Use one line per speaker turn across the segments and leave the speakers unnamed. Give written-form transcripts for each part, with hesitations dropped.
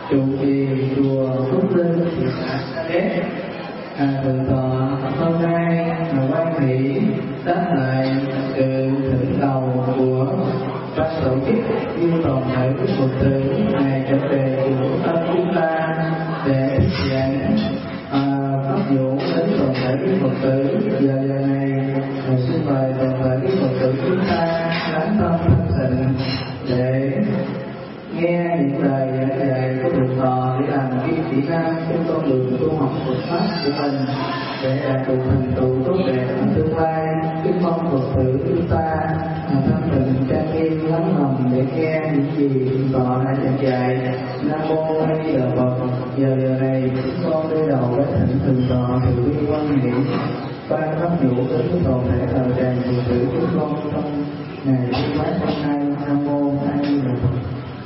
trụ trì chùa Phước Linh, thị xã Sa Đéc. Thượng tọa hôm nay quan hỷ đáp lại sự thỉnh cầu của ban tổ chức như toàn thể quý Phật tử ngày trở về chùa Phước Linh chúng ta để thực hiện pháp vụ đến toàn thể quý Phật tử. Giờ này xin mời toàn thể quý Phật tử chúng ta lắng tâm thanh tịnh để nghe những lời giảng dạy của thượng tọa để làm cái kỹ năng trên con đường tu học Phật pháp của mình để đạt được thành tựu tốt đẹp trong tương lai. Kính mong Phật tử chúng ta thanh tịnh trang nghiêm lắng lòng để nghe những gì thượng tọa đã giảng dạy. Nam mô A Di Đà Phật. Giờ này chúng con đưa đầu với thỉnh thượng tọa từ bi quan hệ ban pháp vụ đến với toàn thể thờ tràng Phật tử chúng con trong ngày thứ mấy hôm nay. Nam mô A Di Đà Phật.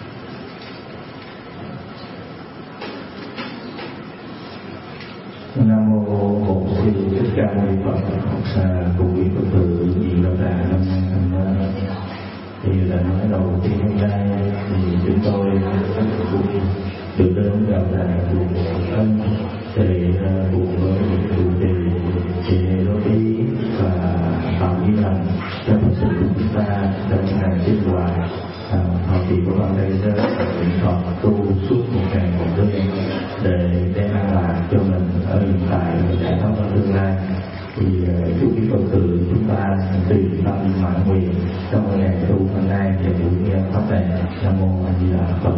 Nam mô Bổn Sư Thích Ca Mâu Ni Phật. Cùng quý Phật tử diện đạo tràng năm nay thì là nói đầu tiên hôm nay thì chúng tôi rất là vui được đến đạo tràng chùa Phước Ân để cùng với chủ trì chị Đỗ Ý và Phạm Duy Thành cho Phật sự của chúng ta trong ngày sinh hoạt họ kỳ của ban đây rất nguyện Phật tu suốt một ngày một đêm để đem an lạc cho mình ở hiện tại và giải thoát ở tương lai. Thì chúc quý Phật tử chúng ta tùy tâm mãn nguyện trong ngày tu hôm nay và buổi nghe pháp này. Nam mô A Di Đà Phật.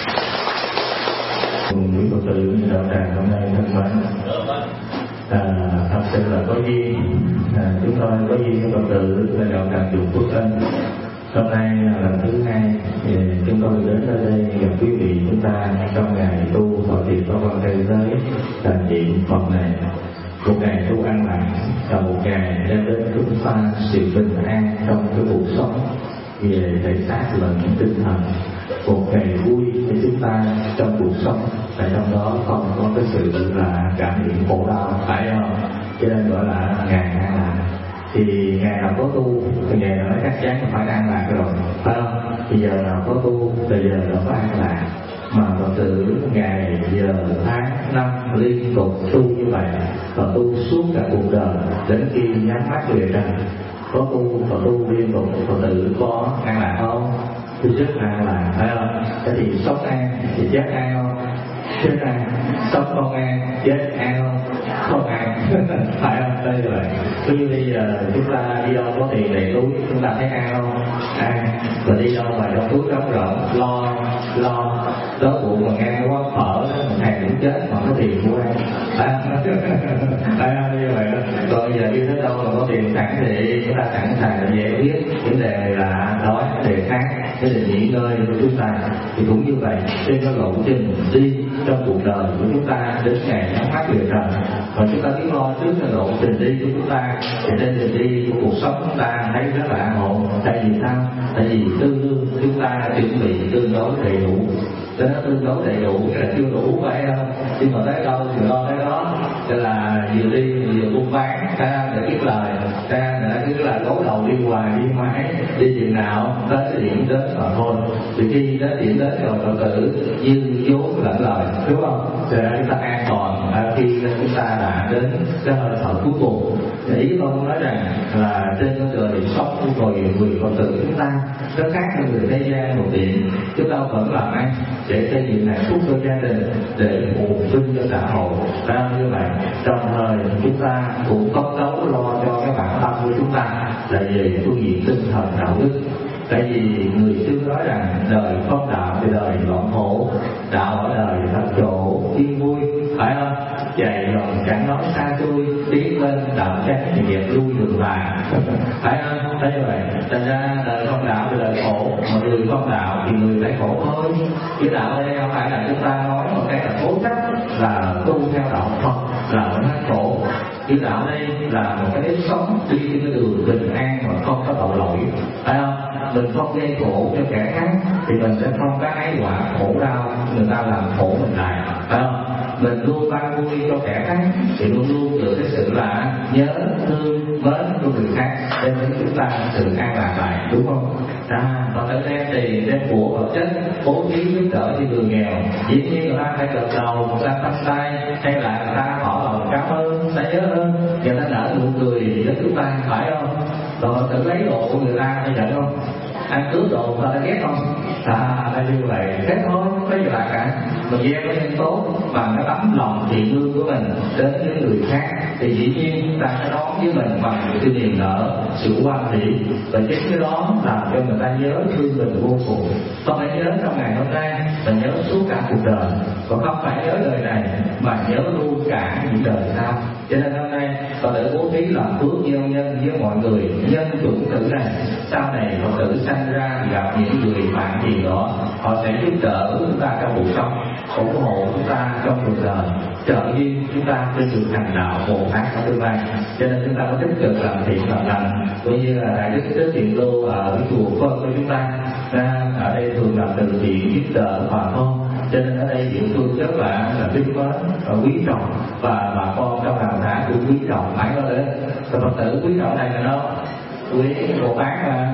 Quý Phật tử đạo tràng hôm nay thân mến, thật sự là có duyên, chúng tôi có duyên với Phật tử là đạo tràng chùa Phước Ân. Hôm nay là lần thứ hai thì chúng tôi đến ở đây gặp quý vị chúng ta trong ngày tu thọ trì pháp quan thế giới đàn diện Phật này. Một ngày tu an lạc là một ngày đem đến chúng ta sự bình an trong cái cuộc sống về thể xác lẫn tinh thần. Một ngày vui cho chúng ta trong cuộc sống, tại trong đó không có cái sự là cảm nhận khổ đau, phải không? Cho nên gọi là ngày an lạc. Thì ngày nào có tu thì ngày nào chắc chắn phải an lạc rồi, phải không? Thì giờ nào có tu thì giờ nào có an lạc. Mà Phật tử ngày giờ tháng năm liên tục tu như vậy và tu suốt cả cuộc đời đến khi nhắm mắt về trần, có tu và tu liên tục, Phật tử có an lạc không? Thì rất an lạc, phải không? Thế thì sống an thì chết an không? Chết an. Sống không an, chết an không? Không an. Phải không? Đây là vậy. Tuy bây giờ chúng ta đi đâu có tiền đầy túi, chúng ta thấy an không? An. Và đi đâu mà trong túi trống rỗng, lo đói bụng mà ngang quá phở hàng cũng chết mà có tiền của ăn. Phải không? Như vậy đó. Còn bây giờ đi tới đâu mà có tiền sẵn thì chúng ta sẵn sàng để giải quyết vấn đề là đói, vấn đề khác, vấn đề nghỉ ngơi của chúng ta. Thì cũng như vậy, trên cái lộ trình đi trong cuộc đời của chúng ta đến ngày nhắm mắt về trần, và chúng ta biết lo trước cái lộ trình đi của chúng ta thì trên trình đi của cuộc sống chúng ta thấy rất là an ổn. Tại vì sao? Tại vì tương đương chúng ta chuẩn bị tương đối đầy đủ. Cho nó tương đối đầy đủ là chưa đủ, phải không? Nhưng mà tới đâu thì lo tới đó. Cho là vừa đi vừa buôn bán để kiếm lời, để cứ là gấu đầu đi hoài đi mãi, đi chừng nào tới cái điểm đến mà thôi. Thì khi đến điểm đến rồi Phật tử dư vốn lẫn lời, đúng không? Cho nên chúng ta an toàn khi chúng ta đã đến cái hơi thở cuối cùng. Ý ông nói rằng là trên con đường điểm sống của người Phật tử chúng ta nó khác hơn người thế gian một điểm. Chúng ta vẫn làm ăn để xây dựng hạnh phúc cho gia đình, để phụ vinh cho xã hội. Như vậy trong thời chúng ta cũng phấn đấu lo cho cái bản tâm của chúng ta là về phương diện tinh thần đạo đức. Tại vì người xưa nói rằng đời không đạo thì đời loạn khổ, đạo ở đời thật chỗ yên vui, phải không? Chạy lòng chẳng nói xa xôi, tiến lên đạo tránh thì dẹp lui đường vàng, phải không? Thế như vậy, thành ra đời không đạo thì đời khổ, mà người không đạo thì người phải khổ thôi. Cái đạo ở đây không phải là chúng ta nói một cái là cố chấp là tu theo đạo Phật là nó khổ. Cái đạo đây là một cái sống đi trên cái đường bình an mà không có tội lỗi, phải không? Mình không gây khổ cho kẻ khác thì mình sẽ không có ái quả khổ đau người ta làm khổ mình lại, phải không? Mình luôn ban vui cho kẻ khác thì luôn luôn được cái sự là nhớ thương mến của người khác đem đến chúng ta sự an lạc lại, đúng không? Phật tử đem tiền đem của vật chất bố thí giúp đỡ cho người nghèo, dĩ nhiên người ta phải gật đầu, người ta bắt tay, hay là người ta tỏ lòng cảm ơn, ta nhớ ơn, người ta nở nụ cười với chúng ta, phải không? Rồi Phật tử lấy đồ của người ta hay giận không? Ăn cướp đồ người ta ghét không? Là như vậy, thế thôi, cái gì là cả. Mình gieo cái nhân tốt bằng cái tấm lòng thiện lương của mình đến với người khác, thì dĩ nhiên chúng ta sẽ đón với mình bằng sự niềm nở, sự hoan hỷ, và chính cái đó làm cho người ta nhớ thương mình vô cùng. Không phải nhớ trong ngày hôm nay, mà nhớ suốt cả cuộc đời, còn không phải nhớ đời này mà nhớ luôn cả những đời sau. Cho nên hôm nay Phật tử bố thí làm phước gieo nhân với mọi người, nhân chuẩn tử này sau này Phật tử sanh ra gặp những người bạn gì đó, họ sẽ giúp đỡ chúng ta trong cuộc sống, ủng hộ chúng ta trong cuộc đời, trợ duyên chúng ta trên đường hành đạo Bồ Tát trong tương lai. Cho nên chúng ta có tích cực làm thiện làm lành, cũng như là đại đức Thích Thiện Lưu ở cái chùa Phật của chúng ta ở đây thường làm từ thiện giúp đỡ bà con. Cho nên ở đây địa phương rất là kính mến và quý trọng, và bà con trong làng xã cũng quý trọng, phải có đấy. Phật tử quý trọng này là đâu? Quý Bồ Tát mà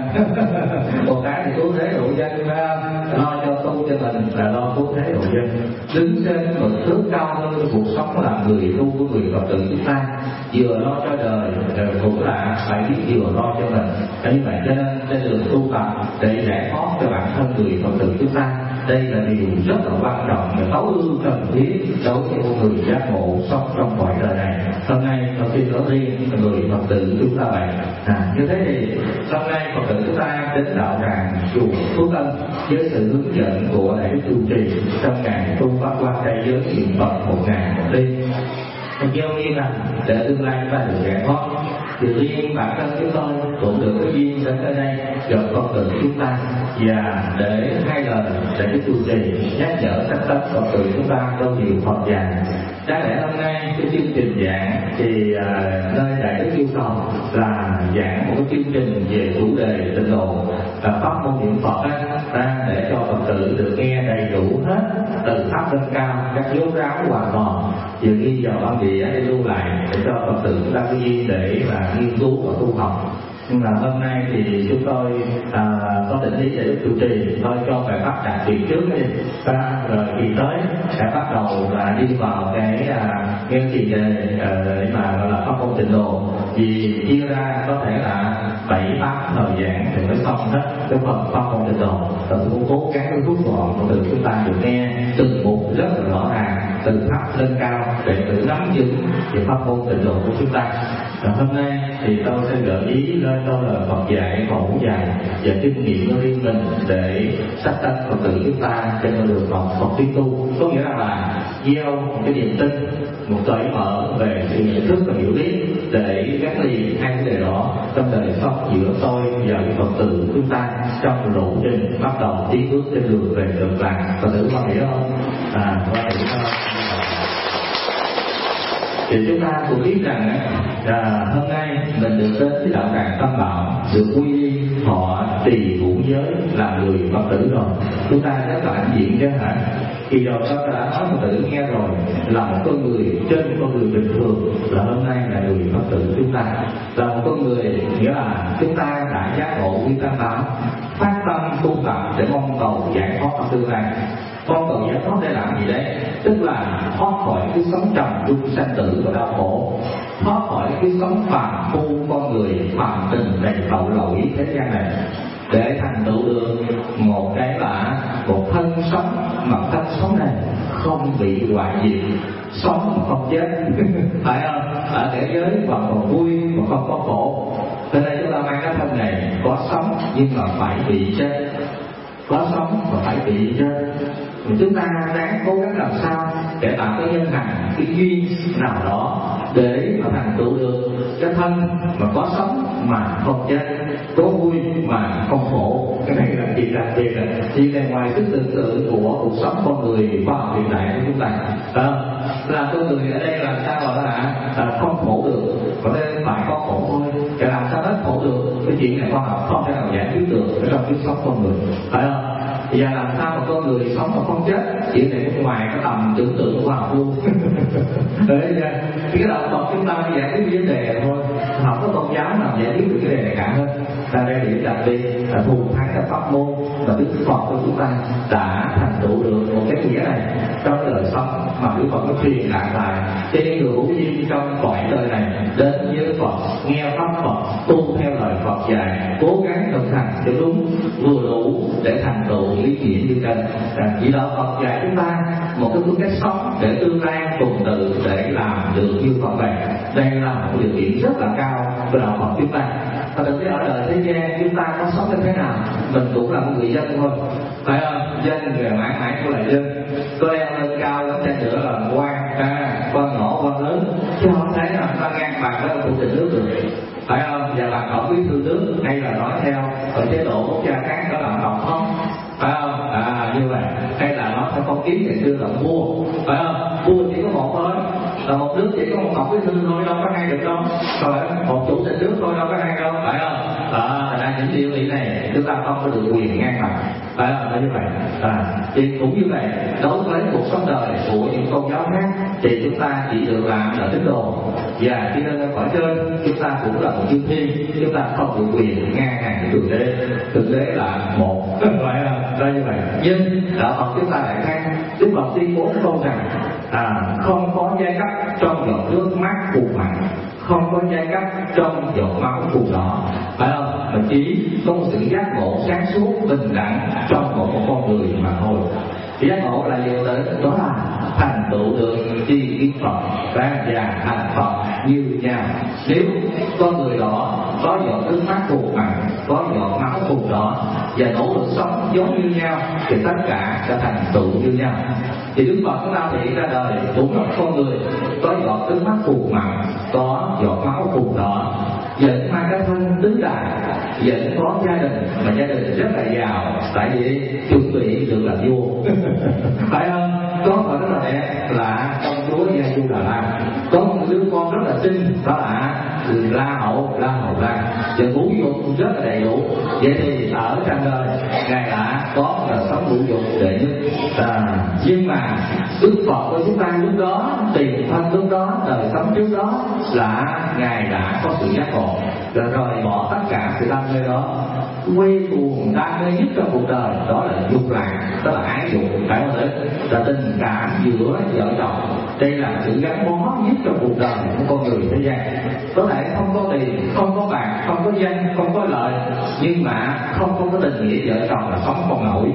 Bồ Tát thì cứu thế độ dân, phải không? Lo cho tu cho mình là lo cứu thế độ dân, đứng trên bậc thước cao hơn cuộc sống làm người tu của người Phật tử chúng ta, vừa lo cho đời cũng là phải biết vừa lo cho mình. Như vậy cho nên trên đường tu tập để giải thoát cho bản thân người Phật tử chúng ta, đây là điều rất là quan trọng và tối ưu cần thiết đối với một người giác ngộ sống trong cõi đời này. Hôm nay tôi xin nói riêng người Phật tử chúng ta vậy. Như thế thì hôm nay Phật tử chúng ta đến đạo tràng chùa Phước Ân với sự hướng dẫn của đại đức trụ trì trong ngày tu pháp quan trai giới niệm Phật 1000 một đêm. Gieo duyên là để tương lai chúng ta được giải thoát. Thì riêng bản thân chúng tôi cũng được cái duyên đến tới đây gặp Phật tử chúng ta, và để hai lời để cái trụ trì nhắc nhở các tấn Phật tử chúng ta trong nhiều Phật dạy. Đáng lẽ hôm nay cái chương trình giảng thì nơi đại đức yêu cầu là giảng một cái chương trình về chủ đề tịnh độ và pháp môn niệm Phật để cho Phật tử được nghe đầy đủ hết từ thấp lên cao các dấu ráo hoàn toàn, vừa ghi vào bản địa để lưu lại để cho Phật tử chúng ta có duyên để mà nghiên cứu và tu học. Nhưng mà hôm nay thì chúng tôi có định ý để chủ trì thôi cho bài pháp đặc biệt trước đi, rồi kỳ tới sẽ bắt đầu là đi vào cái nghe kỳ đề để mà gọi là pháp môn tịnh độ. Vì chia ra có thể là 7-8 thời gian thì mới xong hết cái phần pháp môn tịnh độ. Tôi cũng cố gắng rút gọn từ chúng ta được nghe từng mục rất là rõ ràng, từ thấp lên cao để tự nắm vững về pháp môn tịnh độ của chúng ta. Và hôm nay thì tôi sẽ gợi ý lên câu lời Phật dạy, khẩu dạy và kinh nghiệm của riêng mình để sắp tách Phật tử chúng ta trên con đường Phật tiến tu. Có nghĩa là gieo một cái niềm tin, một cởi mở về sự nhận thức và hiểu biết để gắn liền hai vấn đề đó trong đời sống giữa tôi và Phật tử chúng ta trong lộ trình bắt đầu tiến bước trên đường về Cực Lạc. Phật tử có hiểu không? Có hiểu không? Thì chúng ta cũng biết rằng hôm nay mình được đến với đạo tràng Tâm Bảo, được quy y họ trì ngũ giới làm người Phật tử rồi, chúng ta rất là hãnh diện chứ hả? Kỳ đầu tôi đã nói Phật tử nghe rồi, là một con người trên con người bình thường, là hôm nay là người Phật tử chúng ta, là một con người nghĩa là chúng ta đã giác ngộ quy tam bảo, phát tâm tu tập để mong cầu giải thoát trong tương lai. Con cầu giải thoát để làm gì đấy? Tức là thoát khỏi cái sống trầm luân sanh tử và đau khổ, thoát khỏi cái sống phàm phu con người phàm tình đầy tội lỗi thế gian này, để thành tựu được một cái là một thân sống, mà thân sống này không bị hoại diệt, sống mà không chết phải không? Ở thế giới mà còn vui mà không có khổ. Cho nên chúng ta mang cái thân này có sống nhưng mà phải bị chết, có sống mà phải bị chết. Chúng ta đáng cố gắng làm sao để tạo cái nhân hành, cái duyên nào đó để mà thành tựu được cái thân mà có sống mà không chết, có vui mà không khổ. Cái này là chuyện đặc biệt, chỉ là ngoài sức tưởng tượng của cuộc sống con người khoa học hiện đại của chúng ta. Là con người ở đây làm sao mà là không khổ được, có nên phải có khổ thôi. Để làm sao hết khổ được, cái chuyện này khoa học không thể nào giải quyết được ở trong cuộc sống con người, phải không? Và làm sao mà con người sống mà không chết, chuyện này bên ngoài cái tầm tưởng tượng của học luôn. Đấy, thì cái đạo Phật chúng ta giải quyết vấn đề thôi, không có tôn giáo nào giải quyết được cái đề này cả hết. Ta đây điểm đặc biệt là thù thắng các pháp môn mà Đức Phật của chúng ta đã thành tựu được một cái nghĩa này trong cái đời sống mà Đức Phật nó truyền lại lại cho những người hữu duyên trong cõi đời này đến với Đức Phật, nghe pháp Phật, tu theo lời Phật dạy, cố gắng thực hành cho đúng vừa đủ để thành tựu lý nghĩa như trên. Chỉ đạo Phật dạy chúng ta một cái phương cách sống để tương lai tuần tự để làm được như Phật vậy. Đây là một điều kiện rất là cao của đạo Phật chúng ta. Và thực tế ở đời thế gian chúng ta có sống như thế nào, mình cũng là một người dân thôi, phải không? Dân về mãi mãi cũng là dân, có leo lên cao lắm trên nữa là quan, quan nhỏ quan lớn, chứ không thấy là ta ngang bằng với chủ tịch nước được, phải không? Và làm tổng bí thư nước hay là nói theo ở chế độ quốc gia khác đó là tổng thống, phải không? Như vậy, hay là nó theo phong kiến ngày xưa là vua, phải không? Vua chỉ có một thôi, là một nước chỉ có một tổng bí thư thôi, đâu có hai được đâu, rồi một chủ tịch nước thôi đâu có hai đâu, phải không? Thành ra những điều lý này chúng ta không có được quyền ngang bằng, phải không? Là như vậy. Thì cũng như vậy, đối với cuộc sống đời của những tôn giáo khác thì chúng ta chỉ được làm là tín đồ, và khi lên cõi trên chúng ta cũng là một chư thiên, chúng ta không được quyền ngang hàng với thượng đế. Thượng đế là một, phải không? Đó như vậy. Nhưng đạo Phật chúng ta lại khác. Đức Phật tuyên bố câu rằng không có giai cấp trong giọt nước mắt phù mặn, không có giai cấp trong giọt máu phù đỏ, phải không? Mà chỉ có một sự giác ngộ sáng suốt bình đẳng trong một con người mà thôi. Thì giác ngộ là gì? Đó là thành tựu được tri kiến Phật và thành Phật như nhau. Nếu con người đó có giọt nước mắt phù mặn, có giọt máu phù đỏ và nỗ lực sống giống như nhau thì tất cả sẽ thành tựu như nhau. Thì Đức Phật chúng ta hiện ra đời cũng là con người có giọt nước mắt phù mặn, có giọt máu phù đỏ, vẫn mang cái thân tứ đại, vẫn có gia đình mà gia đình rất là giàu, tại vì chuẩn bị được làm vua. Phải không? Có một rất là đẹp là công chúa Gia Du Đà La, có một đứa con rất là xinh đó là La Hậu La, và ngũ dục rất là đầy đủ. Vậy thì ở trong đời ngài đã có là sống ngũ dục đệ nhất. Nhưng mà Đức Phật của chúng ta lúc đó, tiền thân lúc đó, đời sống trước đó là ngài đã có sự giác ngộ, rồi rời bỏ tất cả sự đam mê đó, quay cuồng đam mê nhất trong cuộc đời đó là dục lạc, đó là ái dục, phải không? Là tình cảm giữa vợ chồng. Đây là sự gắn bó nhất trong cuộc đời của con người thế gian. Có thể không có tiền, không có bạc, không có danh, không có lợi, nhưng mà không có tình nghĩa vợ chồng là sống không nổi.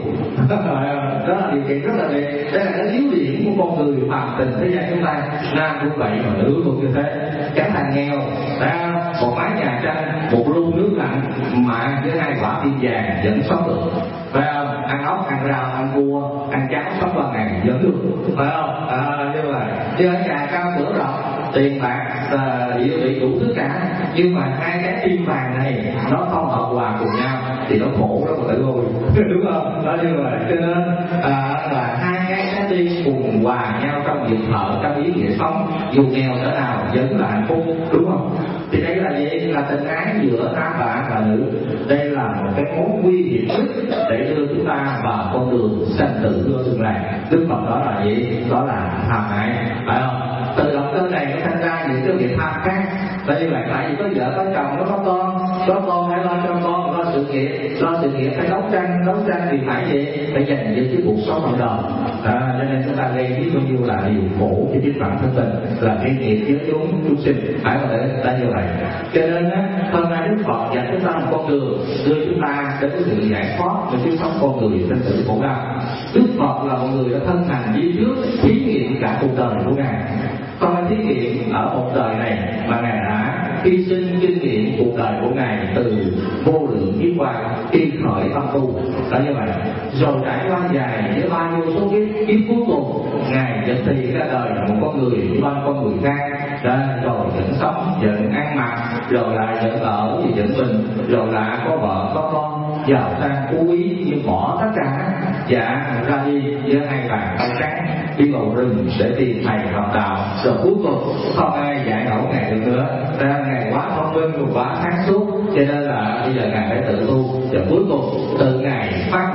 Đó là điều kiện rất là đẹp. Đây là cái yếu điểm của con người phàm tình thế gian chúng ta. Nam cũng vậy mà nữ cũng như thế. Chẳng thành nghèo, một mái nhà tranh, một lu nước lạnh mà với 2 quả tim vàng vẫn sống được, phải không? Ăn ốc, ăn rau, ăn cua, ăn cháo sống qua ngày vẫn được, phải không? Như vậy. Chứ ở nhà cao cửa rộng, tiền bạc địa vị đủ thứ cả, nhưng mà 2 cái tim vàng này nó không hợp hòa cùng nhau thì nó khổ lắm mà tự rồi. Đúng không? Đó như vậy. Cho nên là 2 cái trái tim cùng hòa nhau trong nhịp thở, trong ý nghĩa sống, dù nghèo cỡ nào vẫn là hạnh phúc, đúng không? Thì đây là gì? Là tình ái giữa nam và nữ. Đây là một cái mối nguy hiểm nhất để đưa chúng ta vào con đường sanh tử của tương lai. Đức Phật đó là gì? Đó là tham ái, phải không? Từ động cơ này nó thành ra những cái việc tham khác. Tại vì tại vì có vợ có chồng, nó có con phải lo cho con, lo sự nghiệp phải đấu tranh thì phải gì? Phải dành những cái cuộc sống bằng đời. Cho nên chúng ta gây biết bao nhiêu là điều khổ cho chính bản thân mình, là cái nghiệp với chúng sinh, phải không? Để ta như vậy. Cho nên hôm nay Đức Phật dạy chúng ta một con đường đưa chúng ta đến cái sự giải thoát về cái sống con người sinh tử khổ đau. Đức Phật là một người đã thân hành đi trước, thí nghiệm cả cuộc đời của ngài. Không phải thí nghiệm ở một đời này mà ngài đã hy sinh kinh nghiệm cuộc đời của ngài từ vô lượng kiếp qua khi khởi tâm tu. Đó như vậy. Rồi trải qua dài với bao nhiêu số kiếp cuối cùng ngài vẫn thì ra đời là một con người như bao con người khác. Rồi vẫn sống, vẫn ăn mặc, rồi lại vẫn ở thì vẫn bình, rồi lại có vợ có con, giàu sang phú quý, nhưng bỏ tất cả và ra đi với 2 bàn tay trắng đi vào rừng để tìm thầy học đạo. Rồi cuối cùng không ai dạy dỗ ngài được nữa. Ngài quá thông minh, quá sáng suốt, cho nên là bây giờ ngài phải tự tu. Và cuối cùng từ ngài phát minh ra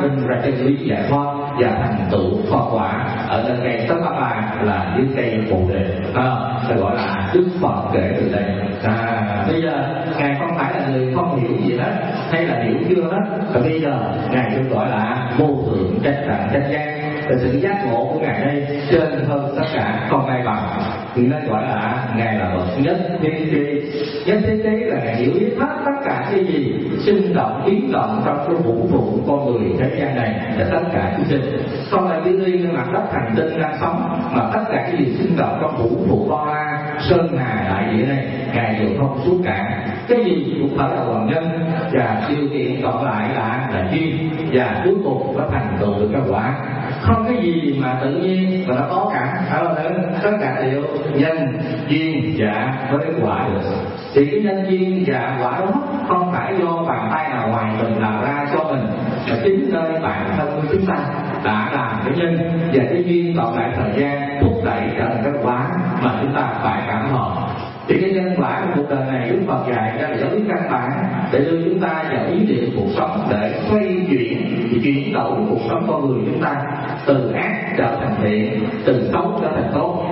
chân lý giải thoát và thành tựu thoát quả ở trên cây Tất Bát La là dưới cây Bồ Đề. Phải gọi là Đức Phật kể từ đây. Bây giờ ngài không phải là người không hiểu gì hết hay là hiểu chưa hết, và bây giờ ngài được gọi là vô thượng chánh đẳng chánh giác. Và sự giác ngộ của ngài đây trên hơn tất cả không ai bằng, thì nên gọi là ngài là bậc nhất thiên tri. Nhất thiên tri là ngài hiểu biết hết tất cả cái gì sinh động biến động trong cái vũ trụ của con người thế gian này và tất cả chúng sinh. Không là chỉ riêng mặt đất hành tinh đang sống, mà tất cả cái gì sinh động trong vũ trụ bao la sơn hà đại địa này ngài đều thông suốt cả. Cái gì cũng phải là hoàn nhân, và điều kiện còn lại là duyên, và cuối cùng nó thành tựu được cái quả. Không cái gì mà tự nhiên mà nó có cả, phải không? Tất cả đều nhân duyên và với quả được. Thì cái nhân duyên và quả đó không phải do bàn tay nào ngoài mình làm ra cho mình, mà chính nơi bản thân của chúng ta đã làm cái nhân, và cái duyên còn lại thời gian thúc đẩy trở thành cái quả mà chúng ta phải cảm nhận. Thì cái nhân quả của cuộc đời này Đức Phật dạy ra là giáo lý căn bản để đưa chúng ta vào ý niệm cuộc sống, để xoay chuyển đổi cuộc sống con người chúng ta từ ác trở thành thiện, từ xấu trở thành tốt,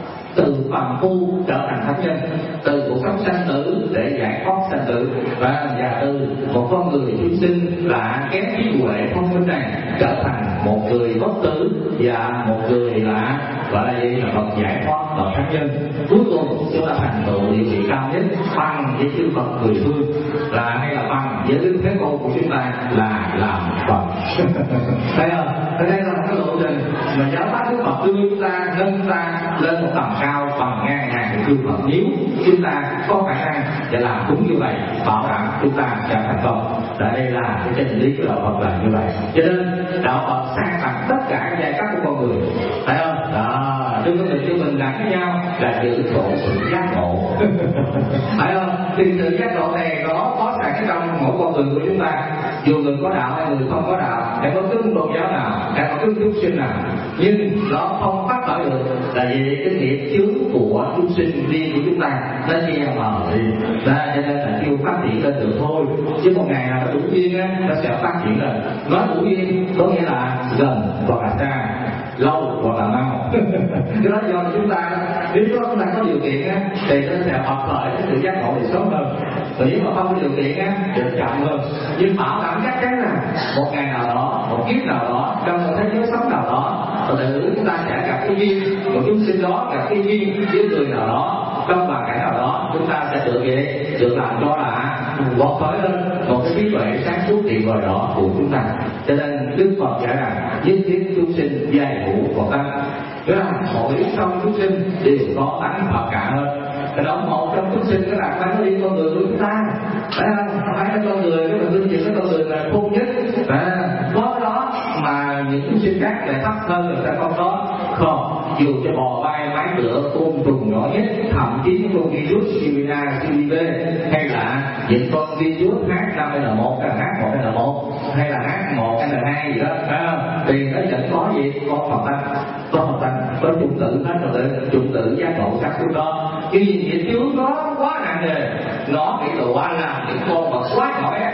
từ phàm phu trở thành thánh nhân, từ cuộc sống sanh tử để giải thoát sanh tử, và từ một con người chúng sinh là kém trí huệ thông minh này trở thành một người bất tử, và một người là gọi là gì, là bậc giải thoát, bậc thánh nhân. Cuối cùng chúng ta thành tựu địa vị cao nhất bằng với chư Phật mười phương, là hay là bằng với Đức Thế Tôn của chúng ta là làm Phật. Thấy không? Đây là một cái lộ trình mà giáo pháp Đức Phật đưa chúng ta, nâng ta lên một tầm cao bằng ngang hàng của chư Phật. Nếu chúng ta có khả năng để làm đúng như vậy, bảo đảm chúng ta sẽ thành công. Tại đây là cái chân lý của đạo Phật là như vậy. Cho nên đạo Phật sang tặng tất cả giai cấp của con người, thấy không? Đó, đừng có mình cho mình đặt với nhau là giữ chỗ sự giác ngộ. Phải không? Thì sự giác ngộ này nó có sẵn trong mỗi con người của chúng ta, dù người có đạo hay người không có đạo, hay bất cứ tôn giáo nào, hay bất cứ chúng sinh nào, nhưng nó không phát khởi được là vì cái nghiệp chướng của chúng sinh riêng của chúng ta nó che mờ đi, cho nên là chưa phát triển lên được thôi. Chứ một ngày nào nó đủ duyên á, nó sẽ phát triển lên. Nói đủ duyên có nghĩa là gần hoặc là xa, lâu hoặc là mau. Cái đó do chúng ta, nếu chúng ta có điều kiện á thì nó sẽ học khởi cái sự giác ngộ thì sớm hơn. Còn nếu mà không có điều kiện á thì chậm hơn. Nhưng bảo đảm chắc chắn là một ngày nào đó, một kiếp nào đó, trong một thế giới sống nào đó, tự chúng ta sẽ gặp cái duyên của chúng sinh đó, gặp cái duyên với người nào đó, trong hoàn cảnh nào đó, chúng ta sẽ được làm cho là vọt khởi lên một cái trí tuệ sáng suốt tuyệt vời đó của chúng ta. Cho nên Đức Phật dạy rằng nhất thiết chúng sinh giai hữu Phật tánh, tức là mỗi trong chúng sinh đều có tánh Phật cả hơn. Cái đó một trong chúng sinh cái là phải đi con người của chúng ta, phải không? Phải là con người, cái mình vinh dự cái con người là khôn nhất, có đó mà những chúng sinh khác lại thấp hơn người ta không có. Không, dù cho bò bay mái tựa côn trùng nhỏ nhất, thậm chí con virus Chimina, CIV, hay là những con virus H5N1, H1N1 hay là H1N2 gì đó, thì nó vẫn có gì? Có Phật tánh, có chủng tử hết rồi, chủng tử giác ngộ sắc của đó. Cái gì vậy chướng nó quá nặng nề, nó bị đồ ăn làm những con vật quá nhỏ bé.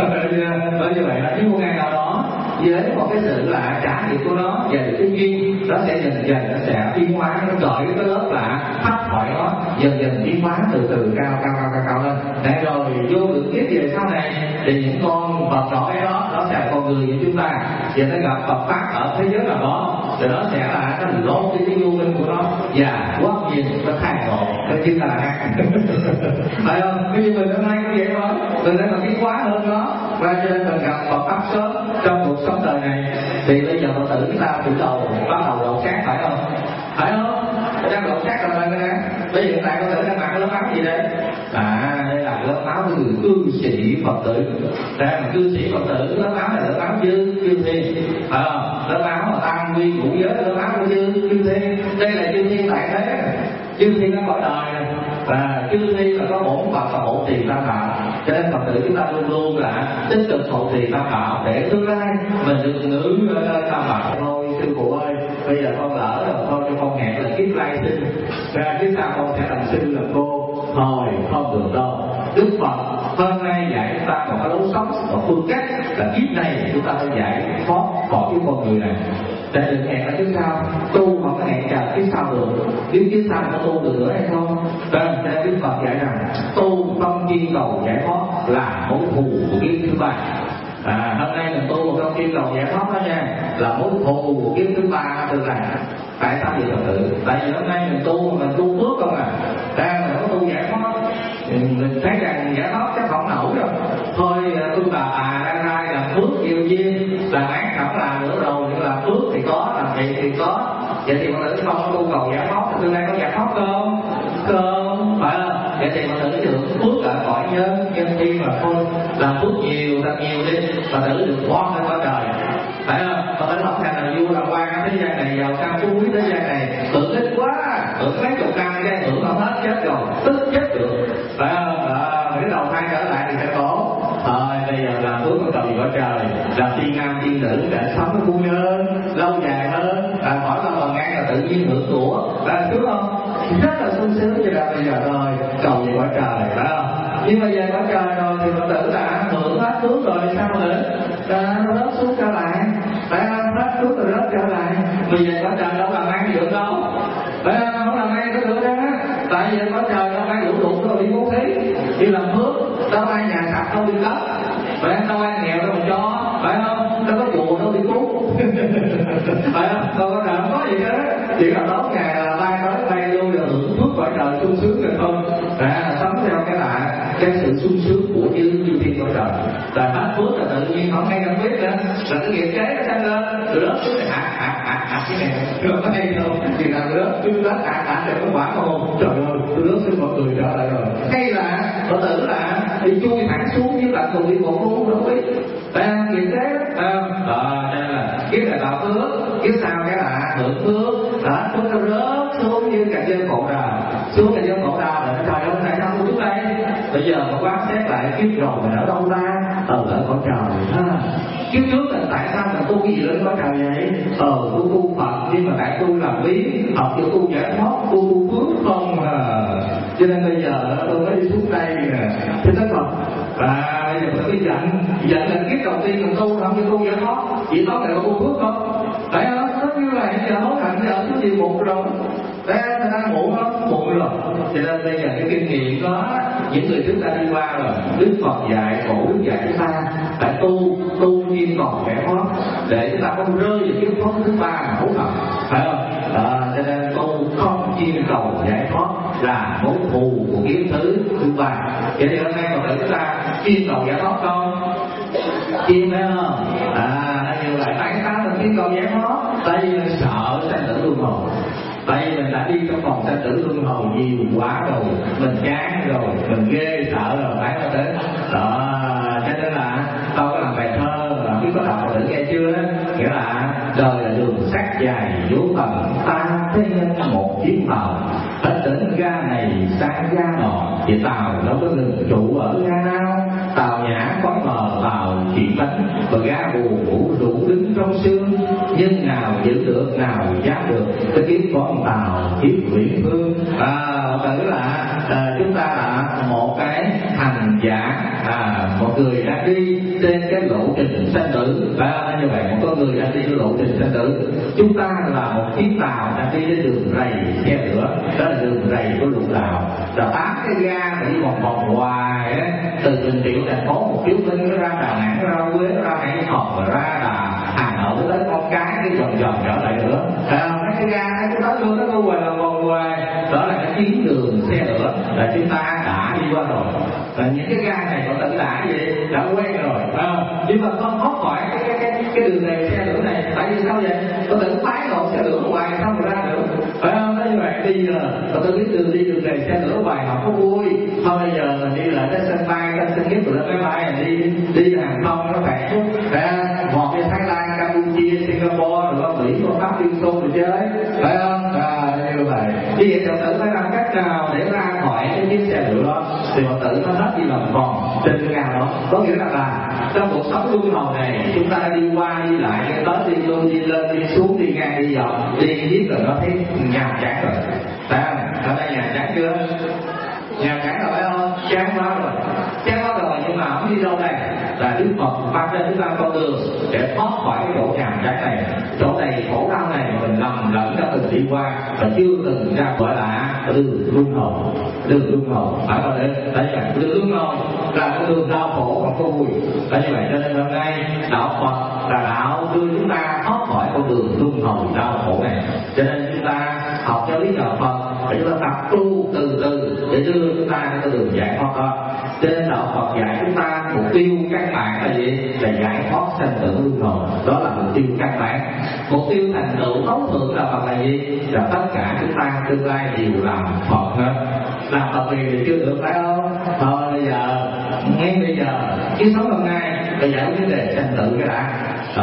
Bởi như vậy là nếu một ngày nào đó với một cái sự là trải nghiệm của nó và được cái duyên, nó sẽ dần dần nó sẽ tiến hóa, nó cởi cái lớp là thấp khỏi nó, dần dần tiến hóa từ cao lên. Để rồi vô được kiếp về sau này thì những con vật nhỏ bé đó nó sẽ là con người như chúng ta, và nó gặp Phật pháp ở thế giới nào đó, thì nó sẽ là nó lột đi cái vô minh của nó và quá nhiều nó thay đổi, nó chính là khác. Phải không? Cái như mình hôm nay cũng vậy thôi, từ đây mà tiến hóa hơn nó, và cho nên mình gặp Phật pháp sớm trong cuộc sống đời này. Thì bây giờ Phật tử chúng ta bắt đầu lột xác, phải không? Phải không? Đang lột xác rồi đây nè. Bây giờ hiện tại Phật tử đang mặc cái lớp áo gì đây? Đây là lớp áo của người cư sĩ Phật tử. Đây là cư sĩ Phật tử, lớp áo này là lớp áo chư thiên, phải không? Lớp áo mà tam quy ngũ giới, lớp áo của chư thiên. Đây là chư thiên tại thế, chư thiên nó cõi đời này. Và chư thiên là có bổn Phật và hộ trì tam bảo, cho nên Phật tử chúng ta luôn luôn là tích cực hộ trì tam bảo để tương lai mình được ngữ tam bảo. Thôi sư phụ ơi, bây giờ con lỡ rồi, thôi cho con hẹn là kiếp lai sinh ra kiếp sau con sẽ làm sư làm cô. Thôi không được đâu. Đức Phật hôm nay dạy chúng ta một cái lối sống, một phương cách là kiếp này chúng ta phải giải thoát khỏi cái con người này. Để đừng hẹn là kiếp sau, tu không có hẹn chờ kiếp sau được. Nếu kiếp sau có tu được nữa hay không? Nên Đức Phật dạy rằng tu không chuyên cầu giải thoát là mối thù của kiếp thứ ba. Hôm nay mình tu không chuyên cầu giải thoát đó nha, là mối thù của kiếp thứ ba tương lai. Tại sao vậy Phật tử? Tại vì hôm nay mình tu phước không à, đang mình có tu giải thoát, mình thấy rằng giải thoát chắc không nổi rồi. Thôi tu bà ra làm phước nhiều duyên, làm ác không làm nữa đâu, nhưng làm phước thì có, làm thiện thì có. Vậy thì Phật tử không tu cầu giải thoát thì tương lai có giải thoát không? Không, phải không? Vậy thì Phật tử được phước ở cõi nhân thiên mà thôi, làm phước nhiều đi, Phật tử được quan lên cõi trời. Phải không? Phật tử không thành là vua làm quan ở thế gian này, giàu sang phú quý thế gian này, hưởng ít quá, hưởng mấy chục năm cái hưởng không hết, chết rồi, tức chết được. Phải không? Cái đầu thai trở lại thì sẽ khổ. Bây giờ làm phước con cầu gì cõi trời, làm tiên nam tiên nữ để sống với vui hơn, lâu dài hơn, khỏi lo bằng ngang là tự nhiên hưởng của, là sướng không? Rất là sung sướng. Cho nên bây giờ rồi cầu gì cõi trời, phải không? Nhưng mà về cõi trời rồi thì Phật tử đã hưởng hết phước rồi, sao nữa? Nó rớt xuống trở lại, phải không? Hết phước rồi rớt trở lại. Bây giờ cõi trời đâu làm ăn được đâu, phải không? Không làm ăn có được đó. Tại vì cõi trời đâu ai đủ đủ đâu đi bố thí, đi làm phước, đâu ai nhà sạch đâu đi cấp, phải không? Đâu ai nghèo đâu mà cho, phải không? Đâu có chùa đâu đi cúng, phải không? Đâu có trời, không có gì hết, chỉ là tối ngày là bay tới bay luôn là hưởng phước cõi trời sung sướng rồi không? Sống theo cái sự sung sướng của như thiên cõi trời, là hết phước là tự nhiên không hay không biết nữa, là cái nghiệp kế nó sanh lên từ đó xuống này hạt cái này không có hay đâu, thì là từ đó xuống đó hạt để có quả không? Trời ơi, từ đó xuống mọi người trở lại rồi, hay là Phật tử là đi chui thẳng xuống với bạn cùng đi bộ luôn đâu biết, nghiệp kế nên là kiếp là tạo phước, kiếp sau cái là hưởng phước, đó phước nó rớt xuống như cà dơ khổ đào, xuống cà dơ khổ đào là trời ơi tại sao tôi xuống đây? Bây giờ mà quán xét lại kiếp rồi mình ở đâu ra? Ở cõi trời. Kiếp trước là tại sao mình tu gì lên cõi trời vậy? Tôi tu Phật nhưng mà tại tu làm bí, học cho tu giải thoát, tu phước không à. Cho nên bây giờ tôi mới đi xuống đây nè, thưa tất Phật. Và bây giờ tôi đi dặn là kiếp đầu tiên mình tu không như tu giải thoát, chỉ thoát là tu phước không? Phải không? Nó như vậy bây giờ hối hận ở cái địa ngục rồi. Người ta muộn lắm, muộn rồi. Cho nên bây giờ cái kinh nghiệm đó, những người chúng ta đi qua rồi, Đức Phật dạy, Tổ Đức dạy chúng ta phải tu nhiên còn giải thoát, để chúng ta không rơi vào kiếp thoát thứ ba mà hối hận, phải không? Cho nên tu không chuyên cầu giải thoát là mối thù của kiếp thứ ba. Vậy thì hôm nay Phật tử chúng ta chuyên cầu giải thoát không? Chuyên phải không? Như vậy tại sao mình chuyên cầu giải thoát? Tại vì mình sợ sanh tử luân hồi. Tại vì mình đã đi trong vòng sanh tử luân hồi nhiều quá rồi, mình chán rồi, mình ghê sợ rồi, phải không thế? Cho nên là tôi có làm bài thơ là biết có đọc thử nghe chưa đó, nghĩa là đời là đường sắt dài dấu tầng, ta thế nhân một chiếc tàu, hết đến ga này sang ga nọ, thì tàu đâu có ngừng trụ ở ga nào, tàu nhã khói mờ tàu chuyển bánh, và ga buồn ngủ đủ đứng trong sương, nhưng nào giữ được nào dám được, cái kiếp con tàu kiếp viễn phương. Tử là chúng ta là một cái hành giả, một người đã đi trên cái lộ trình sanh tử, như vậy một con người đã đi trên lộ trình sanh tử. Chúng ta là một chiếc tàu đã đi trên đường rầy xe lửa, đó là đường rầy của lục đạo, là 8 cái ga đi một vòng hoài á, từ Bình Triệu thành phố một chút lên ra Đà Nẵng, ra Huế, ra Hải Phòng, ra Hà Nội tới con cái vòng trở lại nữa. Mấy cái ga cái đó luôn, nó hoài là vòng hoài, đó là cái tuyến đường xe lửa là chúng ta đã đi qua rồi. Những cái ga này Phật tử đã gì đã quen rồi, nhưng mà không thoát khỏi cái đường này xe lửa này. Tại vì sao vậy? Phật tử phái một xe lửa hoài sao mà ra được, phải không? Như vậy đi Phật tử biết đường đi đường này xe lửa hoài họ có vui. Thôi bây giờ mình đi lại tới sân bay, tới sân nhất rồi máy bay đi hàng không nó khỏe chút, một đi Thái Lan, Campuchia, Singapore, rồi Mỹ, có Pháp, Liên Xô rồi chơi, phải không? Như vậy. Như vậy Phật tử phải làm cách nào để ra khỏi cái chiếc xe lửa đó, thì Phật tử nó hết đi lòng vòng trên cái ga đó. Có nghĩa là trong cuộc sống luân hồi này chúng ta đi qua đi lại, tới đi luôn, đi lên đi xuống, đi ngang đi dọc, đi biết rồi nó thấy nhàm chán rồi. Phải không? Ở đây nhàm chán chưa? Nhàm chán rồi phải không? Chán quá rồi, nhưng mà không đi đâu đây. Là Đức Phật Phật mang cho chúng ta con đường để thoát khỏi cái chỗ nhàm chán này, chỗ này khổ đau này mà mình lầm lẫn đã từng đi qua và chưa từng ra gọi là đường luân hồi. Đường luân hồi phải gọi là tại vì đường luân hồi là cái đường đau khổ và khổ vui. Tại như vậy cho nên hôm nay đạo Phật là đạo đưa chúng ta thoát khỏi con đường luân hồi đau khổ này. Cho nên chúng ta học cho lý đạo Phật để chúng ta tập tu từ từ để đưa chúng ta đến con đường giải thoát đó. Cho nên đạo Phật dạy chúng ta mục tiêu căn bản là gì? Là giải thoát sanh tử luân hồi. Đó là mục tiêu căn bản. Mục tiêu thành tựu tối thượng là Phật là gì? Là tất cả chúng ta tương lai đều làm Phật hết. Làm Phật thì chưa được phải không? Thôi bây giờ, ngay bây giờ, cái sống hôm nay bây giờ vấn đề sanh tử cái đã.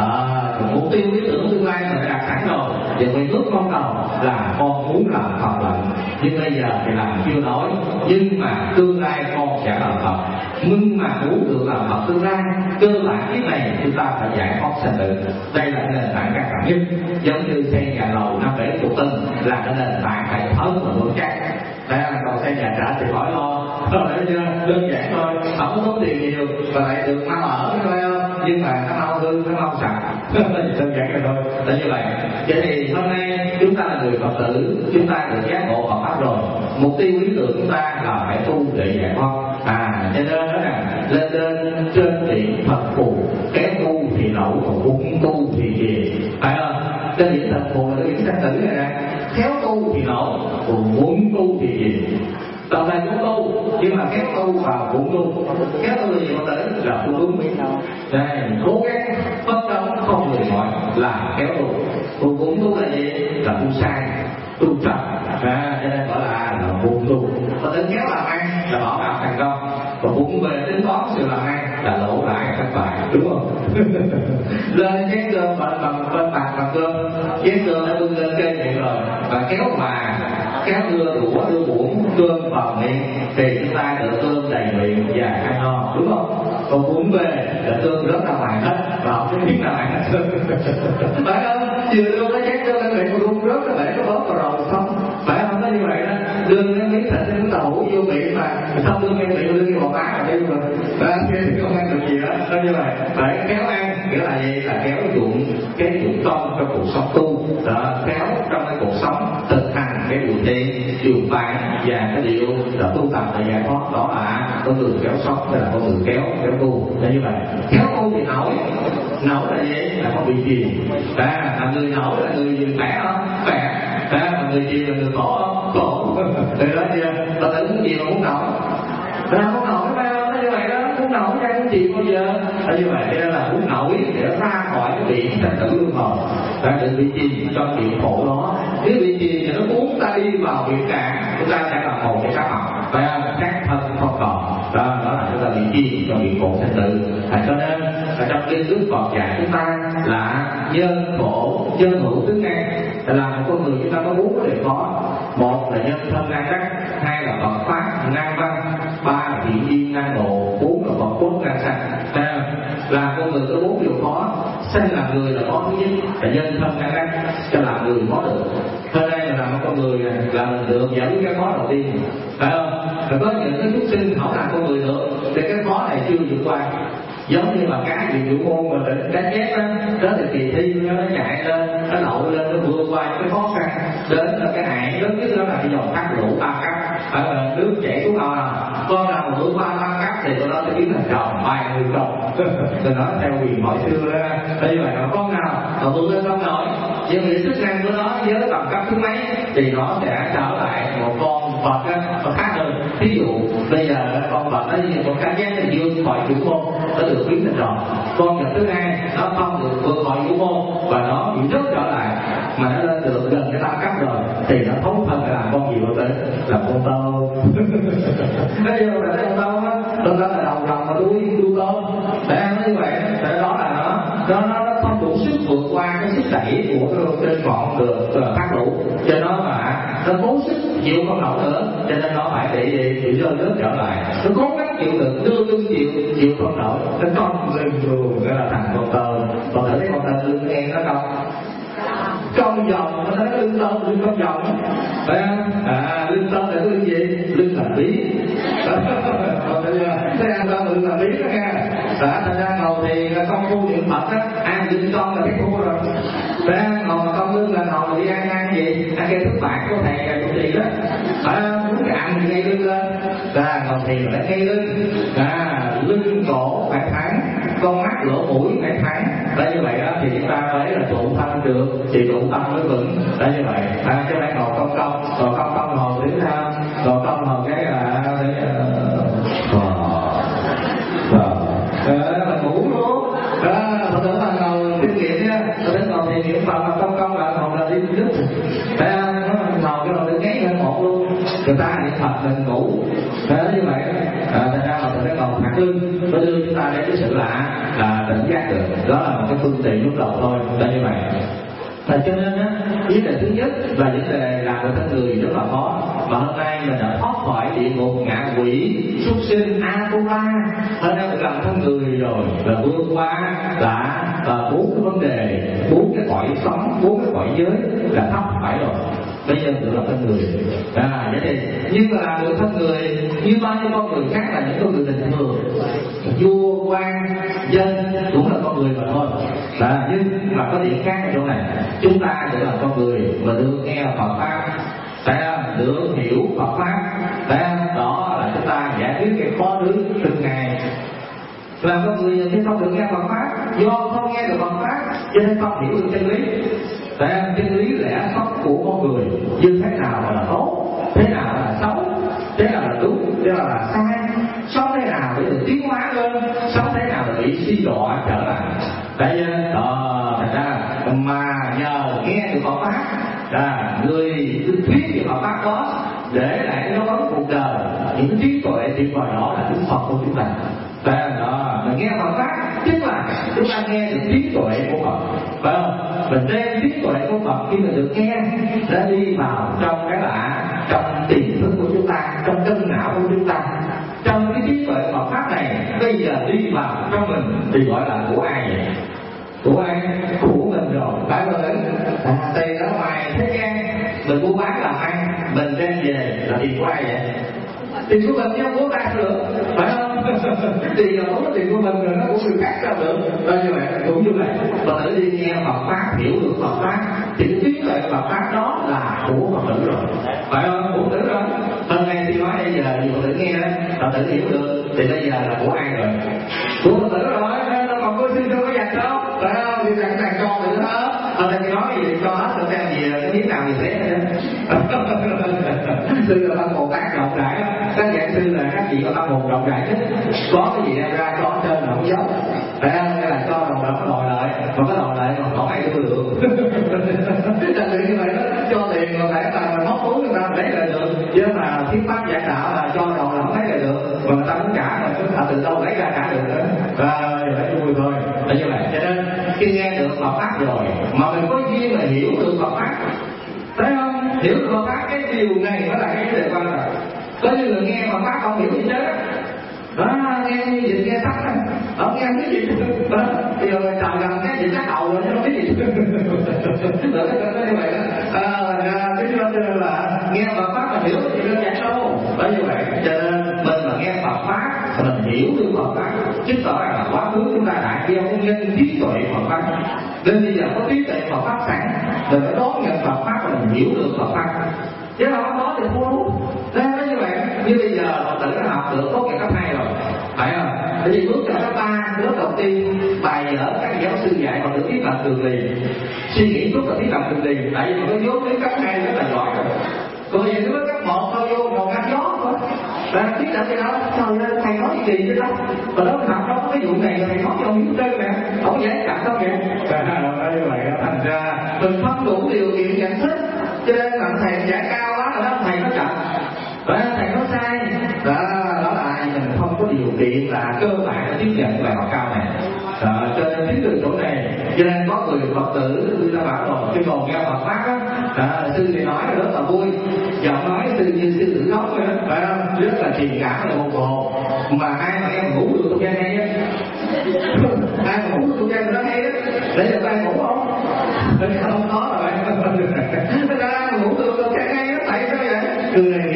Mục tiêu lý tưởng tương lai mình đã đặt sẵn rồi. Và mình ước mong cầu là con muốn làm Phật lận, nhưng bây giờ thì làm chưa nói. Nhưng mà tương lai con sẽ làm Phật. Nhưng mà muốn được làm Phật tương lai, cơ bản cái này chúng ta phải giải thoát sanh tử. Đây là nền tảng căn bản nhất. Giống như xây nhà lầu 5-7 tầng là cái nền tảng phải thớt và vững chắc. Đây là còn xây nhà trả thì khỏi lo, thấy chưa? Đơn giản thôi, không có tốn tiền nhiều và lại được mau ở thôi không? Nhưng mà nó mau hư, nó mau sạch. Đơn giản thôi. Là như vậy. Vậy thì hôm nay chúng ta là người Phật tử, chúng ta được giác ngộ Phật pháp rồi. Mục tiêu lý tưởng chúng ta là phải tu để giải thoát. Cho nên đó là lên trên điện Phật phù, kéo tu thì nổi, còn muốn tu thì gì? Phải không? Trên điện Phật phù là cái điện sanh tử này nè, khéo tu thì nổi, còn muốn tu thì gì? Tầm này cũng tu, nhưng mà kéo tu vào cũng tu. Kéo tu là gì mà tới là tu đúng. Đây, cố gắng bất công không người mỏi là kéo tu. Tu cũng tu là gì? Là tu sai, tu trật. Cho nên gọi là buồn tu. Và tính kéo làm ăn là bỏ vào thành công. Và cũng về tính toán sự làm ăn là lỗ lãi thất bại, đúng không? Lên chén cơm bên bàn cơm, chén cơm đã bưng lên trên miệng rồi, và kéo mà kéo đưa đũa đưa muỗng cơm vào miệng thì chúng ta được cơm đầy miệng và ăn no, đúng không? Còn muốn về là cơm rất là ngoài hết và không có biết nào ăn hết. Phải không? Chiều luôn nó chén cơm lên miệng mà luôn rất là bể có bớt vào rồi không? Phải không? Nó như vậy đó. Đương cái miếng thịt cái tàu hũ vô miệng mà không đương ngay miệng đương cái bột má ở đây mà không ăn được gì đó. Nó như vậy. Phải kéo ăn nghĩa là gì? Là kéo dụng cái dụng công trong cuộc sống tu. Đó, kéo trong cái cuộc sống thực hành cái điều thiện, điều phản và cái điều là tu tập để giải thoát. Đó là con đường kéo sống, hay là con đường kéo tu. Là như vậy. Kéo tu thì nổi là gì? Là không bị chìm. Là người nổi là người gì khỏe không? Khỏe. Mà người chìm là người khổ không? Khổ. Thì đó chưa? Là tự muốn gì mà muốn nổi. Muốn nổi phải không? Nó như vậy đó. Muốn nổi ra muốn chìm bao giờ? Là như vậy. Cho nên là muốn nổi để ra khỏi cái biển thành tử luân hồi. Đừng bị chìm trong biển khổ đó. Nếu bị chìm thì nó cuốn ta đi vào biển cạn, chúng ta sẽ là một cái xác học. Phải không? Xác thân không còn. Đó là chúng ta bị chìm trong biển khổ thành tử. Cho nên trong kinh Đức Phật dạy chúng ta là nhân khổ nhân hữu tướng an. Là một con người chúng ta có 4 điều có. Một là nhân thân an đắc, 2 là Phật pháp năng văn, 3 là thiện duyên năng ngộ, 4 là Phật quốc năng sanh. Là con người có 4 điều khó. Sinh là người là có thứ nhất là nhân thân an đắc, cho làm người khó được. Hôm nay là một con người là mình được giải quyết cái khó đầu tiên, phải không? Rồi có những cái xuất sinh không làm con người được, để cái khó này chưa vượt qua. Giống như mà cá gì vũ môn mà cá chép đó thì kỳ thi nó chạy lên, nó lội lên, nó vượt qua cái khó khăn đến là cái hạn lớn nhất đó là cái dòng thác lũ 3 cấp. Ở nước chảy xuống ao nào con nào mà vượt qua 3 cấp thì tụi nó sẽ biến thành chồng 30 chồng. Tôi nói theo quyền mọi xưa đó. Như vậy là con nào mà vượt lên không nổi, nhưng vì sức năng của nó với tầm cấp thứ mấy thì nó sẽ trở lại một con Phật đó, nó khác hơn. Ví dụ bây giờ con Phật nó như con cá chép nó vươn khỏi vũ môn, nó được biến thành tròn. Con vật thứ hai nó không được vượt khỏi vũ môn và nó bị rớt trở lại, mà nó lên được gần cái 3 cấp rồi thì nó thấu thân là con gì vào tới là con tôm. Nó vô là con tôm á, con tôm là đầu rồng mà đuôi tôm. Để ăn như vậy, để đó là nó không đủ sức vượt qua cái sức đẩy của trên ngọn được thác lũ, cho nó mà nó cố sức chịu không nổi nữa, cho nên nó phải bị rơi rớt trở lại. Nó cố gắng chịu đựng, đưa lưng chịu không nổi, nó cong lưng luôn, nghĩa là thành con tôm. Còn thấy con tôm lưng nghe nó cong vòng, nó thấy lưng tôm lưng cong vòng, phải không?
lưng tôm là lưng gì? Lưng làm bí. Thế ăn tôm lưng làm bí đó nghe. Thành ra ngồi thì công phu niệm Phật á, ăn lưng tôm là cái phu rồi. Thế ngồi không lưng là ngồi đi ăn gì? Ăn cây thuốc bạc của thầy là cũng gì đó. Muốn ăn thì ngay lưng lên. Ngồi thì phải ngay lưng. Lưng cổ phải thẳng, con mắt lỗ mũi phải thẳng. Như vậy đó thì chúng ta phải là trụ tâm được, thì trụ tâm mới vững. Như vậy, chứ phải ngồi cong cong, còn cong cong ngồi thứ ha, còn cong ngồi cái là mình ngủ luôn. Tôi tưởng là ngồi kinh nghiệm nha, tôi tưởng ngồi thì niệm Phật mà cong cong là ngồi là đi nước. Thấy không? Ngồi cái rồi đứng ngáy hơn một luôn. Người ta niệm Phật mình ngủ. Như vậy, thành ra mà tôi ngồi thẳng lưng, nó đưa chúng ta đến cái sự lạ là tỉnh giác được. Đó là một cái phương tiện lúc đầu thôi. Như vậy. Cho nên á, vấn đề thứ nhất là vấn đề làm cho thân người rất là khó. Mà hôm nay mình đã thoát khỏi địa ngục, ngạ quỷ, súc sinh, Atula. Hôm nay mình làm thân người rồi là vượt qua là 4 cái vấn đề, 4 cái cõi sống, 4 cái cõi giới là thoát khỏi rồi. Bây giờ tự làm thân người. Vậy thì nhưng mà làm được thân người như bao nhiêu con người khác là những con người bình thường, vua quan dân cũng là con người mà thôi. Nhưng mà có điểm khác ở chỗ này, chúng ta được làm con người mà được nghe Phật pháp, được hiểu Phật pháp, đó là chúng ta giải quyết cái khó đứ từng ngày. Làm con người thì không được nghe Phật pháp, do không nghe được Phật pháp cho nên không hiểu được chân lý. Chân lý lẽ sống của con người như thế nào là tốt, thế nào là xấu, thế nào là đúng, thế nào là sai, sống thế nào để được tiến hóa lên, sống thế nào là bị suy đọa trở lại. Thành ra mà nhờ nghe được Phật pháp, người thuyết về Phật pháp đó để lại cái dấu ấn cuộc đời, những trí tuệ tuyệt vời đó là Đức Phật của chúng ta. Mình nghe Phật pháp tức là chúng ta nghe được trí tuệ của Phật, phải không? Mình đem trí tuệ của Phật khi mình được nghe đã đi vào trong cái lạ, trong tiềm thức của chúng ta, trong cân não của chúng ta, trong cái trí tuệ Phật pháp này bây giờ đi vào trong mình thì gọi là của ai vậy? Của ai? Của mình rồi, phải không? Tiền ở ngoài thế gian mình mua bán làm ăn, mình đem về là tiền của ai vậy? Tiền của mình chứ của ta được, phải không? Tiền là có tiền của mình rồi nó của người khác sao được? Như vậy cũng như vậy. Phật tử đi nghe Phật pháp, hiểu được Phật pháp thì cái trí tuệ Phật pháp đó là của Phật tử rồi, phải không? Của Phật tử rồi. Hôm nay thì nói bây giờ Phật tử nghe đó, Phật tử hiểu được thì bây giờ là của ai rồi? Của Phật tử rồi. Nó còn có xin đâu có dành đâu, phải không? Thì dành cho mình hết. Thì nói gì cho hết rồi xem gì cái miếng nào gì thế hết. Sư là Tâm Bồ Tát rộng rãi đó. Các giảng sư là các chị có tâm hồn rộng rãi nhất, có cái gì đem ra cho trên là không dốc, phải không? Hay là cho đồng đồng nó đòi lại, mà cái đòi lại mà không ai đưa được. Đặc biệt như vậy đó, cho tiền mà phải là móc túi người ta lấy lại được, chứ mà thuyết pháp giảng đạo là cho đồng là không lấy lại được, mà người ta muốn trả mà chúng ta từ đâu lấy ra trả được nữa. Phải vui thôi. Như vậy cho nên khi nghe được Phật pháp rồi mà mình có duyên mà hiểu được Phật pháp, thấy không? Hiểu được Phật pháp, cái điều này mới là cái vấn đề quan trọng. Có những người nghe Phật pháp không hiểu gì hết đó, nghe như gì nghe sắc đó, không nghe cái gì đó, thì rồi trời gần cái gì chắc đầu rồi chứ không biết gì. Rồi cái như vậy đó, cái cho nên là nghe Phật pháp là hiểu thì đơn giản đâu. Bởi như vậy cho nên mình mà nghe Phật pháp mình hiểu được Phật pháp, chứng tỏ là quá khứ chúng ta đã gieo cái nhân trí tuệ Phật pháp, nên bây giờ có trí tuệ Phật pháp sẵn, mình phải đón nhận Phật pháp và mình hiểu được Phật pháp, chứ không có thì thua luôn. Nên nó như vậy, như bây giờ Phật tử nó học được tốt nghiệp cấp 2 rồi, phải không? Bởi vì bước cho cấp 3, lớp đầu tiên bài vở các giáo sư dạy còn được tiếp cận đường liền, suy nghĩ tốt là tiếp cận đường liền, tại vì mình có vốn đến cấp 2 rất là giỏi rồi. Còn về nó cấp 1 thôi vô một ăn gió thôi. Và biết là cái đó, trời ơi, thầy nói gì chứ đó. Và đó mình học đó, cái vụ này là thầy nói cho ông biết trơn nè, không dễ cặp đâu kìa. Như vậy đó, thành ra mình không đủ điều kiện nhận thức, cho nên là thầy dạy cao quá rồi đó, thầy nó chậm. Và thầy nói sai. Đó là mình không có điều kiện là cơ bản để tiếp nhận bài học cao này. Cho nên chính từ chỗ này, cho nên có người Phật tử người ta bảo rồi khi ngồi nghe Phật pháp á, sư thì nói rất là vui, giọng nói sư như sư tử gốc vậy đó, phải không? Rất là truyền cảm là một bộ, mà ai mà em ngủ được tôi nghe hay á, ai mà ngủ được tôi nghe nó hay á, để cho ai ngủ không? Không có rồi, ai mà ngủ được tôi nghe hay á, tại sao vậy? Người này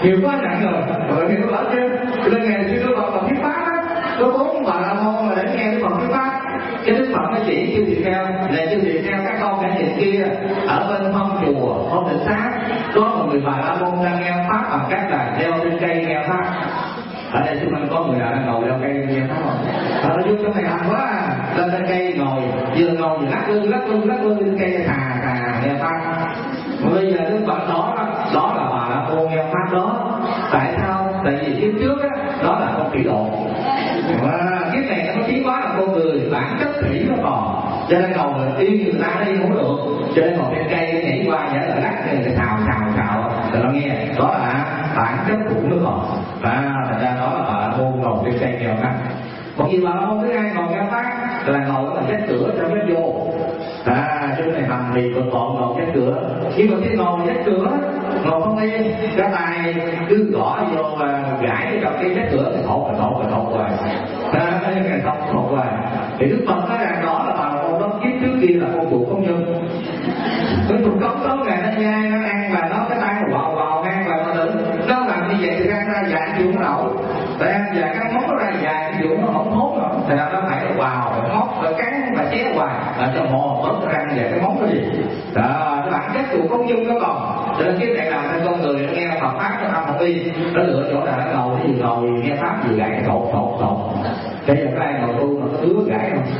nhiều quá nặng rồi thì nó bảo chứ lên ngày xưa nó Phật thuyết pháp á, có 4 Bà La Môn mà để nghe cái Phật thuyết pháp. Cái Đức Phật nó chỉ chư tỳ kheo là chư tỳ kheo các con hãy nhìn kia, ở bên hông chùa hông Tịnh Xá có một người Bà La Môn đang nghe pháp bằng cách là đeo trên cây nghe pháp. Ở đây chúng mình có người nào đang ngồi đeo cây nghe pháp không? Ở chung trong này hành quá à. Lên trên cây ngồi vừa lắc lư trên cây thà nghe pháp. Mà bây giờ Đức Phật đó là Bà La Môn nghe pháp đó. Tại sao? Tại vì kiếp trước đó là con thủy độ. Kiếp này nó tiến hóa là con người, bản chất thủy nó còn, cho nên ngồi yên người ta đi không được, cho nên ngồi trên cây nhảy qua nhảy lại lắc cái xào rồi nó nghe. Đó là bản chất của nó còn. Thành ra đó là Bà La Môn ngồi trên cây nghèo mắt. Còn gì Bà La Môn thứ hai ngồi nghe pháp là ngồi ở cái cửa trong cái vô. Chỗ này hành thì còn bọn ngồi cái cửa, nhưng mà khi ngồi cái cửa ngồi không yên, cái tay cứ gõ vô gãi trong cái cửa thì thột hoài, thột hoài. Thì Đức Phật nói rằng đó là Bà La Môn đó kiếp trước kia là con chuột công nhân, cái chuột cống đó ngày nó nhai nó ăn và nó cái tay nó quào ăn và nó đựng nó làm như vậy thì ra dài chịu không nổi, tại ăn dài cái móng nó ra dài chịu nó không hốt rồi, thì nó phải quào móc rồi cắn và xé hoài cho mò bớt răng về cái móng cái gì đó. Cái bản chất của công dung nó còn, cho nên cái này làm cho con người nó nghe Phật pháp nó không yên, nó lựa chỗ nào nó ngồi cái gì ngồi nghe pháp vừa gãi cái thột. Cái giờ cái ai ngồi tu mà có đứa gãi không?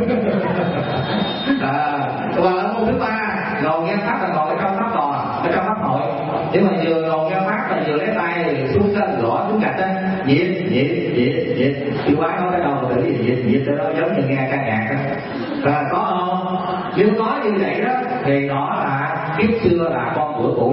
Và ở môn thứ ba ngồi nghe pháp là ngồi ở trong pháp đò, ở trong pháp hội. Nhưng mà vừa ngồi nghe pháp là vừa lấy tay xuống chân gõ xuống gạch á, nhiệt. Chứ quá nói cái đầu tự nhiệt cho nó giống như nghe ca nhạc á. Có không? Nếu có như vậy đó thì đó là kiếp xưa là con bữa củi.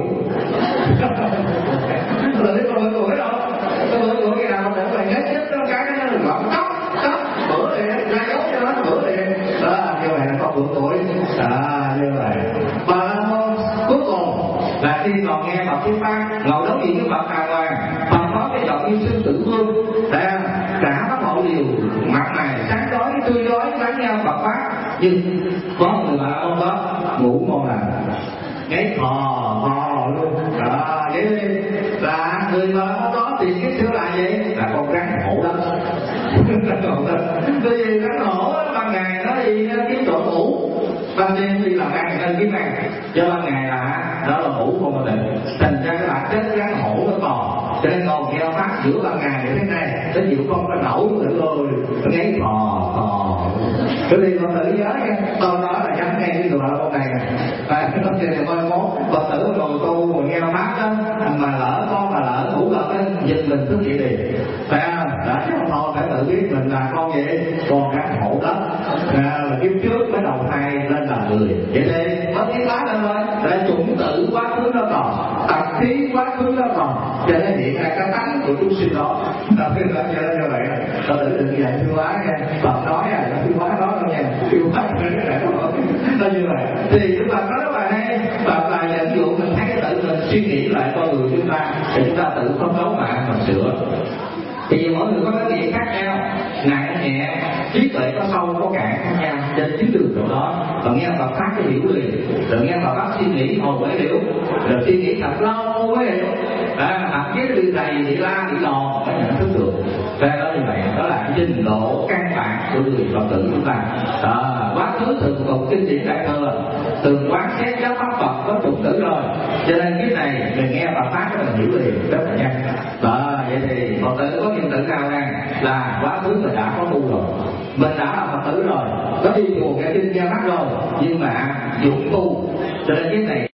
Rồi con bữa củi đâu? Con bữa củi cái nào con bữa này nhất nó cái nó gọn tóc bữa liền ra dấu cho nó bữa liền. Như vậy là con bữa củi. Như vậy. Bà La Môn cuối cùng là khi còn nghe Phật thuyết pháp, ngồi đối diện với Phật đàng hoàng, Phật có cái giọng như sư tử vương, cả pháp hội đều mặt mày sáng chói tươi rói lắng nghe Phật pháp. Nhưng có một người Bà La Môn đó ngủ ngon lành, ngáy khò luôn. Vậy là người Bà La Môn đó thì cái xưa là gì? Là con rắn hổ đó. Bởi vì rắn hổ ban ngày nó đi kiếm chỗ ngủ, ban đêm đi làm ăn nên kiếm ăn, cho ban ngày là đó là ngủ không có định. Thành ra cái bản chất rắn hổ nó còn, cho nên còn nghe pháp giữa ban ngày như thế này nó chịu không có nổi nữa rồi, nó ngáy khò. Cứ đi con tử nhớ nha, tôi nói là nhắm ngay cái người Bà La Môn này nè. Nó kêu coi mốt Phật tử ngồi tu ngồi nghe pháp đó, mà lỡ ngủ gật á, giật mình thức dậy liền. Phải không? Đã chứ không thôi phải tự biết mình là con gì, con rắn hổ đất. Là kiếp trước mới đầu thai lên là người. Vậy thì có tiếng lá lên thôi, để chủng tử quá khứ nó còn, tập khí quá khứ nó còn, cho nên hiện ra cái tánh của chúng sinh đó. Cho nên như vậy, tôi tự đừng dạy thư hóa nha. Phật nói là thư hóa đó đâu nha, thư hóa nó như vậy. Thì chúng ta có rất là hay, Phật là dẫn dụ mình thấy cái tự mình suy nghĩ lại con người chúng ta, thì chúng ta tự phấn đấu mà sửa. Thì mỗi người có cái gì khác nhau, nặng nhẹ, trí tuệ có sâu có cạn khác nhau, trên chính đường chỗ đó. Và nghe Phật pháp cái hiểu liền, rồi nghe Phật pháp suy nghĩ hồi mới hiểu, rồi suy nghĩ thật lâu mới hiểu. Thậm chí đi thầy đi la đi lò mới nhận thức được. Thế đó như vậy, đó là trình độ căn bản của người Phật tử chúng ta. Quá khứ thường tục kinh điển Đại Thừa, từng quán xét giáo pháp Phật có chủng tử rồi, cho nên cái này mình nghe Phật pháp mình hiểu liền rất là nhanh. Vậy thì Phật tử có niềm tự hào rằng là quá khứ mình đã có tu rồi, mình đã là Phật tử rồi, có đi chùa nghe kinh nghe pháp rồi, nhưng mà dụng tu, cho nên cái này